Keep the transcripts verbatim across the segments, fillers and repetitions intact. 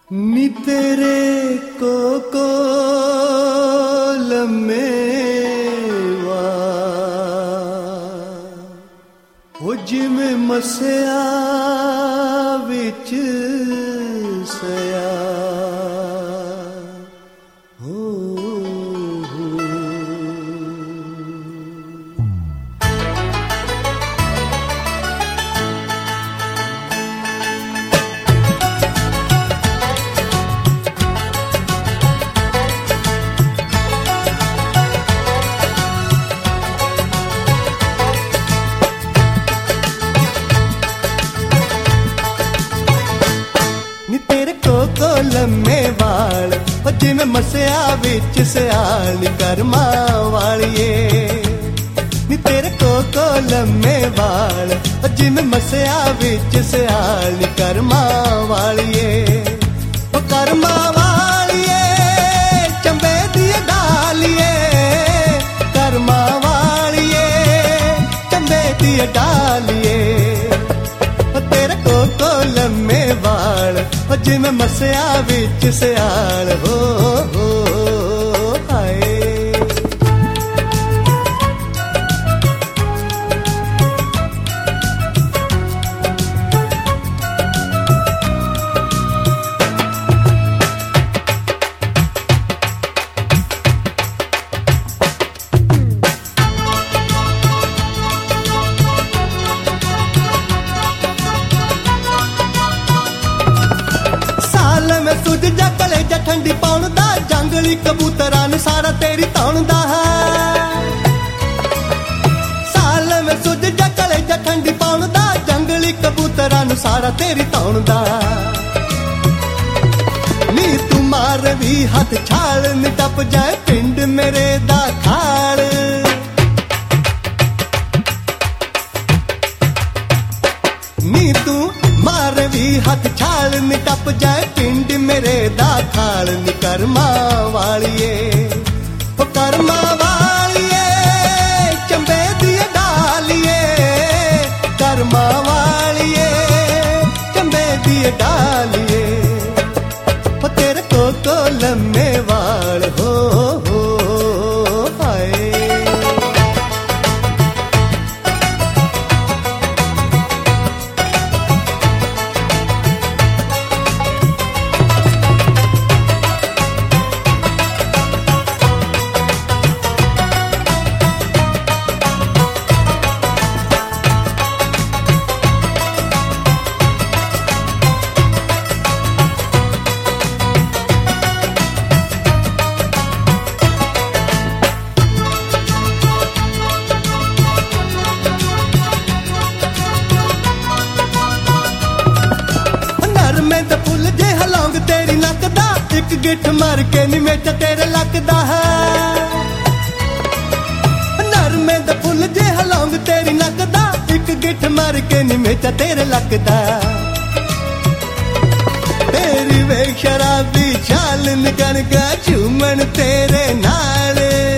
नी तेरे कोको लमेवा ओ जिमें मसिया विच सया हो लम्मे वाल जिमें मसिया विच सियाल कर्मा वालिए नी तेरे कोको लम्मे वाल जिमें मसिया विच सियाल कर्मा वालिए ओ कर्मा वालिए चंबे दिए डालिए कर्मा वालिए चंबे दिए डालिए तेरे कोको लम्मे वाल जिमें मसिया विच सियाल हो हो हाय सुध जा कलेजा ठंडी पाउन दा जंगली कबूतरां नूं सारा तेरी तौण दा है साल में सुध जा कलेजा ठंडी पाउन दा जंगली कबूतरां नूं सारा तेरी तौण दा नी तू मार भी हथ छाल नी टप जाए पिंड मेरे दा खाल नी तू मार भी हथ छाल नी टप जाए पिंड मेरे दा खाल नी कर्मा वालिए ओ कर्मा वालिए चंबे दिए डालिए कर्मा वालिए चंबे दिए डालिए ओ तेरे कोको लम्मे वाल हो हो हाय फुल जे हलौंग तेरी नक दा एक गिठ मार के निमेटा तेरे लगदा है नरमे दा फुल जे हलौंग तेरी नक दा एक गिठ मार के निमेटा तेरे लगदा तेरी वे शराबी चाल निकल गया झूमन तेरे नाल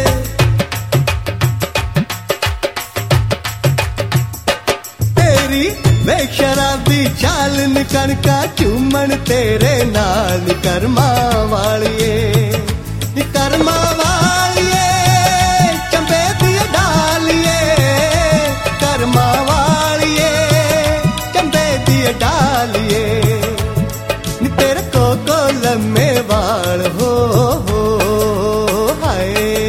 तेरी वे शराबी चाल निकल का चूमन तेरे नाल कर्मा वालिए कर्मा वालिए चंबे दिए डालिए कर्मा वालिए चंबे दिए डालिए तेरे कोको लम्मे वाल हो हो हाय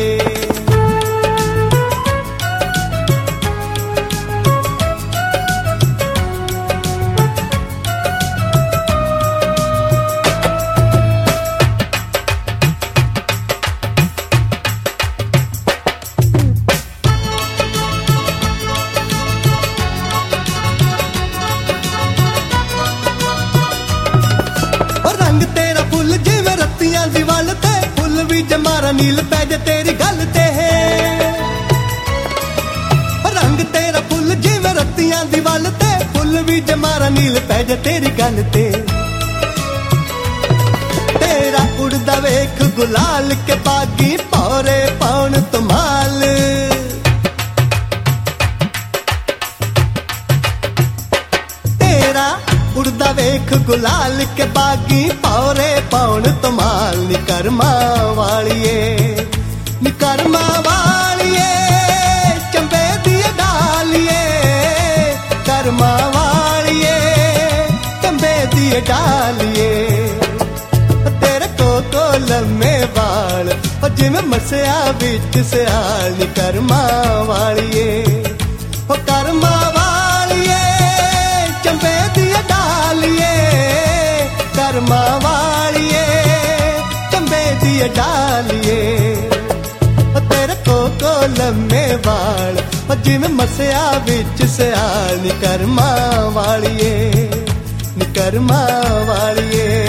जमारा नील पैज तेरी गल ते है रंग तेरा फुल जिवें रत्तियां दी वल ते फुल भी जमारा नील पैज तेरी गल ते तेरा उड़दा वेख गुलाल के बागी पौरे पौन तुमाल तेरा उड़दा वेख गुलाल के बागी पौरे पौन तमाल नी कर्मा वालिए नी कर्मा वालिए चंबे दी डालिए कर्मा वालिए चंबे दी डालिए तेरे कोको लम्मे वाल और जिमें मसिया बिच सियाल नी कर्मा वालिए ओ कर्मा वालिए चंबे दी डालिए कर्मा वालिए चंबे दी डालिए तेरे कोको लम्मे वाल और जिमें मसिया बिच सियाल नी कर्मा वालिए नी कर्मा वालिए।